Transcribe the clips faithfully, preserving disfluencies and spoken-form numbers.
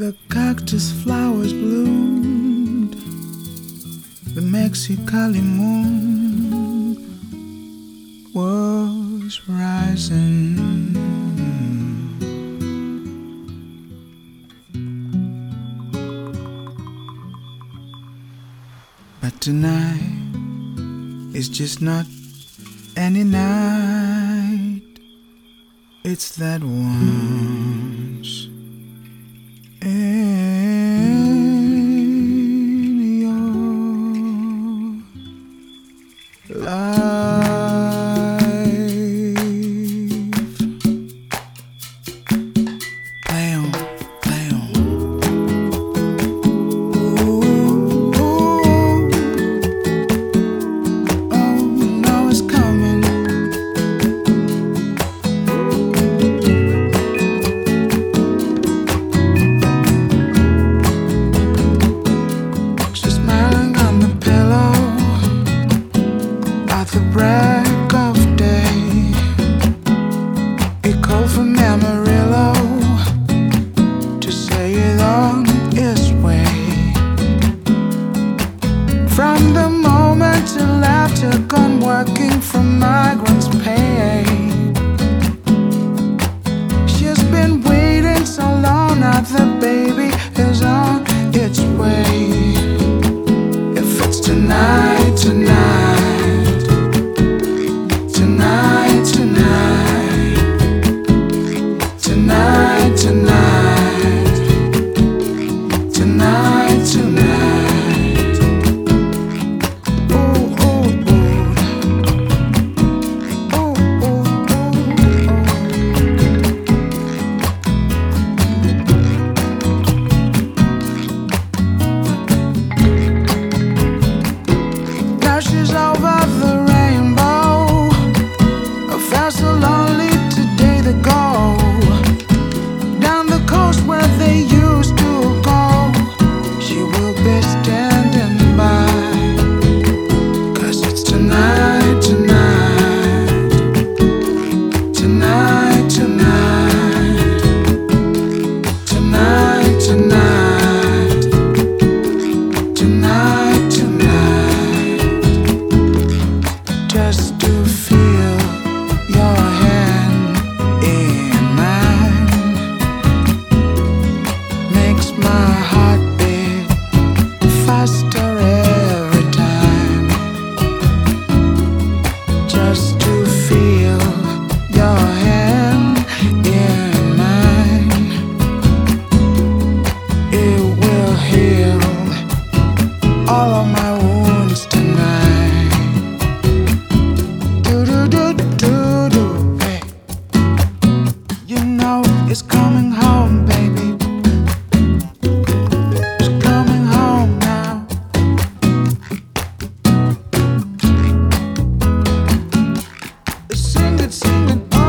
The cactus flowers bloomed, the Mexicali moon was rising. But tonight is just not any night. It's that once in your life. Play on, play on. Ooh, ooh. Oh, now it's coming. The break of day, it called from Amarillo to say it on its way. From the moment till after gone working for migrants' pay, she's been waiting so long, now the baby is on its way. If it's tonight, tonight, Tonight, tonight, tonight, tonight, tonight, tonight. Ooh, ooh, ooh. Ooh, ooh, ooh, ooh. Now she's over the so lonely today they go down the coast where they used to go. She will be standing by, 'cause it's tonight, tonight, tonight, tonight, tonight, tonight, tonight, tonight. Just to feel your hand in mine makes my heart beat faster every time. Just to feel your hand in mine, it will heal all of my wounds tonight. Do do do do. It's coming home, baby. It's coming home now. Sing it, sing it, oh.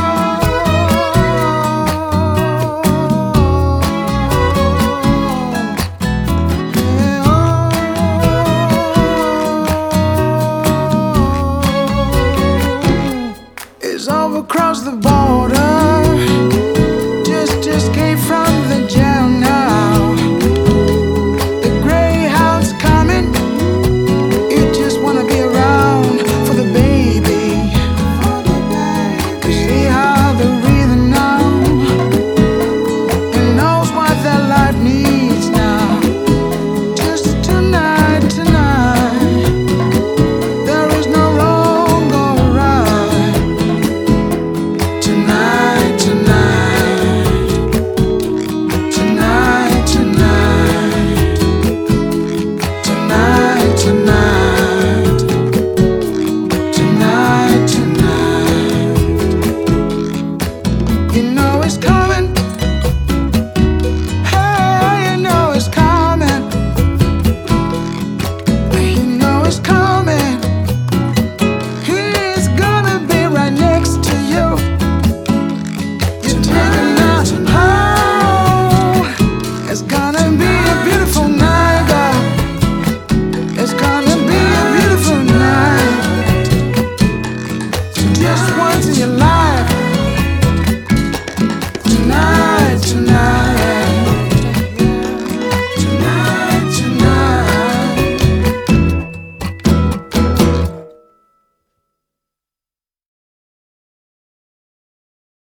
Yeah, oh. It's all across the board.